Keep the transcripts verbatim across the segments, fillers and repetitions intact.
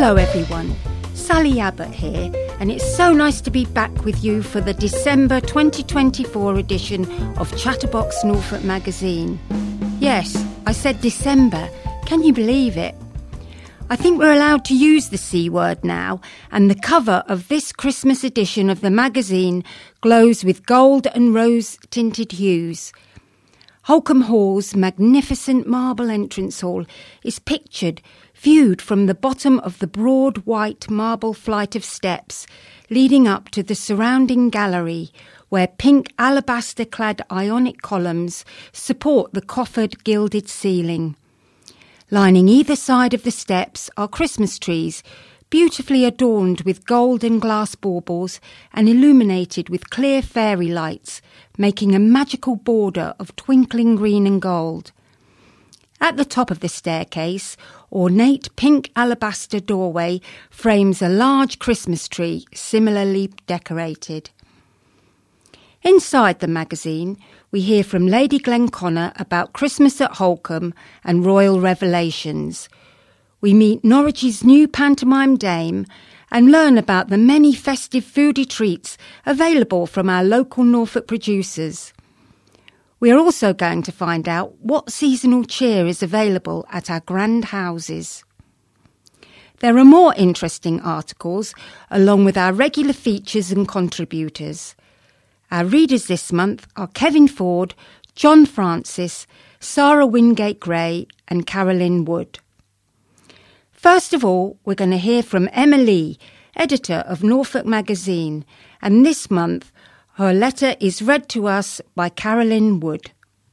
Hello everyone, Sally Abbott here, and it's so nice to be back with you for the December twenty twenty-four edition of Chatterbox Norfolk magazine. Yes, I said December, can you believe it? I think we're allowed to use the C word now, and the cover of this Christmas edition of the magazine glows with gold and rose-tinted hues. Holcombe Hall's magnificent marble entrance hall is pictured, viewed from the bottom of the broad white marble flight of steps leading up to the surrounding gallery, where pink alabaster-clad Ionic columns support the coffered gilded ceiling. Lining either side of the steps are Christmas trees, beautifully adorned with gold and glass baubles and illuminated with clear fairy lights, making a magical border of twinkling green and gold. At the top of the staircase, ornate pink alabaster doorway frames a large Christmas tree, similarly decorated. Inside the magazine, we hear from Lady Glenconnor about Christmas at Holcombe and royal revelations. We meet Norwich's new pantomime dame and learn about the many festive foodie treats available from our local Norfolk producers. We are also going to find out what seasonal cheer is available at our grand houses. There are more interesting articles along with our regular features and contributors. Our readers this month are Kevin Ford, John Francis, Sarah Wingate-Gray and Carolyn Wood. First of all, we're going to hear from Emma Lee, editor of Norfolk magazine, and this month her letter is read to us by Carolyn Wood.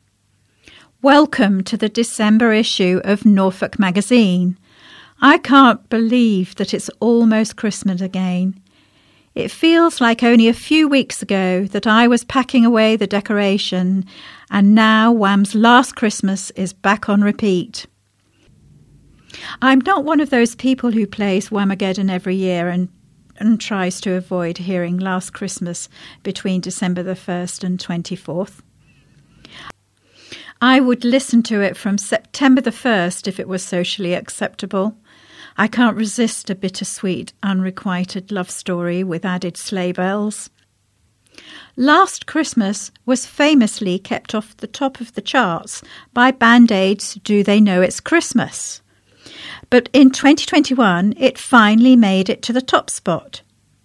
Welcome to the December issue of Norfolk magazine. I can't believe that it's almost Christmas again. It feels like only a few weeks ago that I was packing away the decoration, and now Wham's Last Christmas is back on repeat. I'm not one of those people who plays Whamageddon every year and, and tries to avoid hearing Last Christmas between December the first and twenty-fourth. I would listen to it from September the first if it was socially acceptable. I can't resist a bittersweet, unrequited love story with added sleigh bells. Last Christmas was famously kept off the top of the charts by Band-Aid's Do They Know It's Christmas? But in twenty twenty-one, it finally made it to the top spot.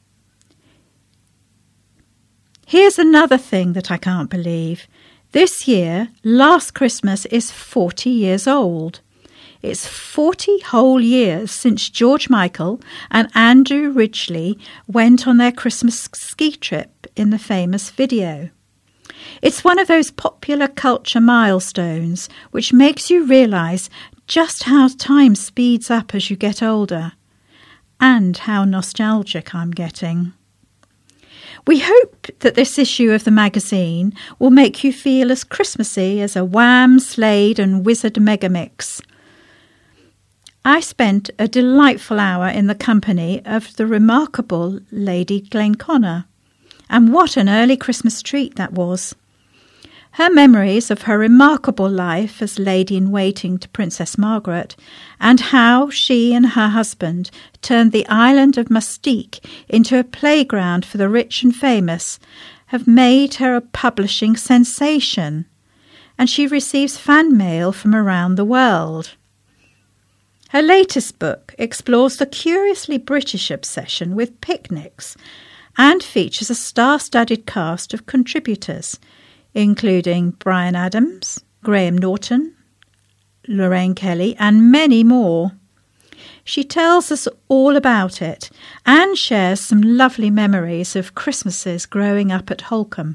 Here's another thing that I can't believe. This year, Last Christmas is forty years old. It's forty whole years since George Michael and Andrew Ridgeley went on their Christmas ski trip in the famous video. It's one of those popular culture milestones which makes you realise just how time speeds up as you get older, and how nostalgic I'm getting. We hope that this issue of the magazine will make you feel as Christmassy as a Wham, Slade and Wizard megamix. I spent a delightful hour in the company of the remarkable Lady Glenconnor, and what an early Christmas treat that was. Her memories of her remarkable life as lady-in-waiting to Princess Margaret, and how she and her husband turned the island of Mustique into a playground for the rich and famous, have made her a publishing sensation, and she receives fan mail from around the world. Her latest book explores the curiously British obsession with picnics and features a star-studded cast of contributors, including Bryan Adams, Graham Norton, Lorraine Kelly, and many more. She tells us all about it and shares some lovely memories of Christmases growing up at Holcombe.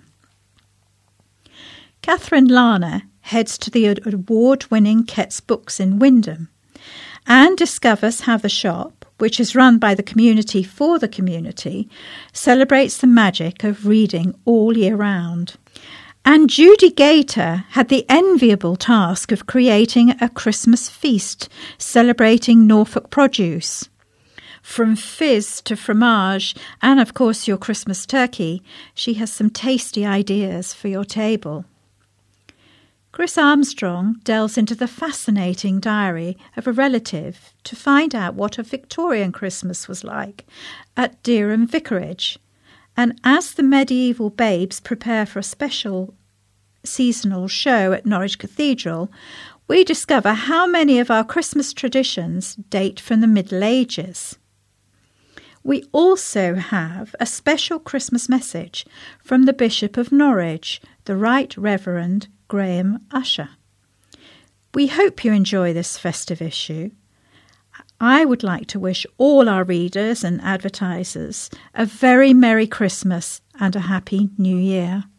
Catherine Larner heads to the award-winning Kett's Books in Wyndham and discovers how the shop, which is run by the community for the community, celebrates the magic of reading all year round. And Judy Gator had the enviable task of creating a Christmas feast celebrating Norfolk produce. From fizz to fromage and, of course, your Christmas turkey, she has some tasty ideas for your table. Chris Armstrong delves into the fascinating diary of a relative to find out what a Victorian Christmas was like at Dereham Vicarage. And as the medieval babes prepare for a special seasonal show at Norwich Cathedral, we discover how many of our Christmas traditions date from the Middle Ages. We also have a special Christmas message from the Bishop of Norwich, the Right Reverend Graham Usher. We hope you enjoy this festive issue. I would like to wish all our readers and advertisers a very Merry Christmas and a Happy New Year.